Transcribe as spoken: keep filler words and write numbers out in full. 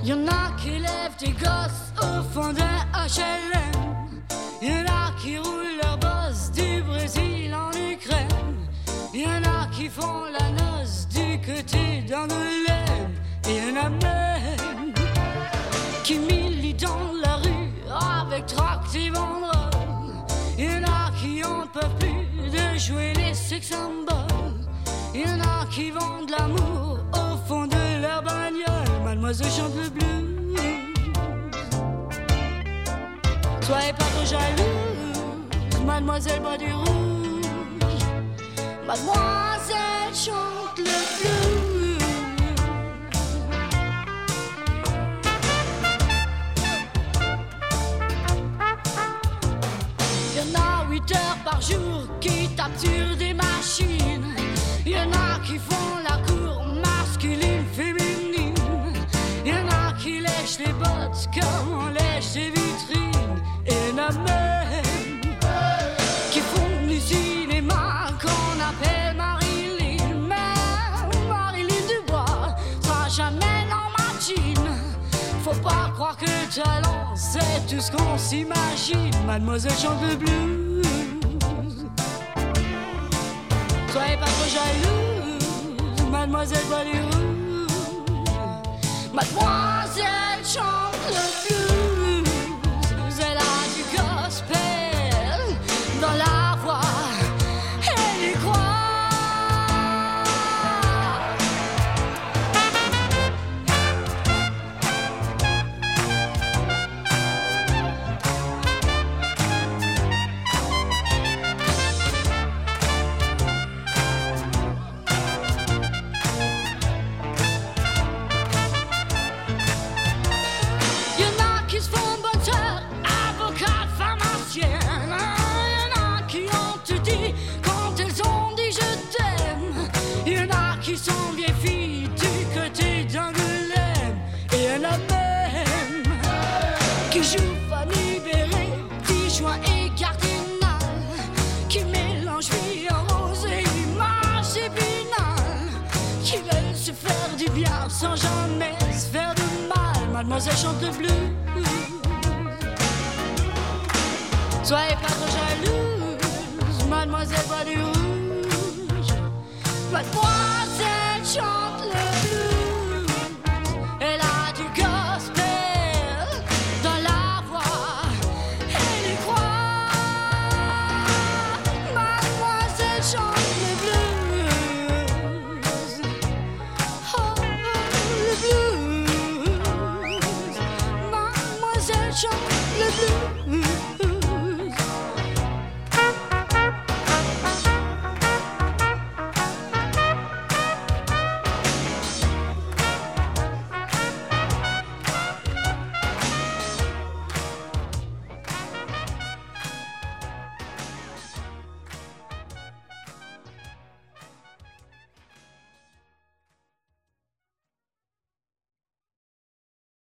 Y'en a qui lèvent des gosses au fond d'un H L M. Y'en a qui roulent leur boss du Brésil en Ukraine. Y'en a qui font la noce du côté d'Angoulême. Et y'en a même qui militent dans la rue avec tract et banderoles. Y'en a qui en peuvent plus de jouer les sex symboles. Y'en a qui vendent l'amour au fond de leur bagnole. Mademoiselle chante le blues. Soyez pas trop jalouse, mademoiselle boit du rouge. Mademoiselle chante le blues. Y'en a huit heures par jour qui tapent sur des machines. Y'en a qui font la cour masculine, féminine. Y'en a qui lèchent les bottes comme on lèche les vitrines. Et y'en a même qui font du cinéma qu'on appelle Marilyn. Mais Marilyn Dubois sera jamais dans ma jean. Faut pas croire que le talent c'est tout ce qu'on s'imagine. Mademoiselle chante le blues. Soyez pas trop jalouse, mademoiselle boit du rouge. Mademoiselle chante le blues. Elle a du gospel dans la voix, elle y croit. Qui sont vieilles filles du côté d'Angoulême. Et y'en a même qui jouent Fanny Béré, petit joint et cardinal, qui mélangent vie en rose et image épinal, qui veulent se faire du bien sans jamais se faire de mal. Mademoiselle chante le blues. Soyez pas trop jalouse, mademoiselle boit du rouge. Mademoiselle chante le blues. Elle a du gospel dans la voix, elle y croit. Mademoiselle chante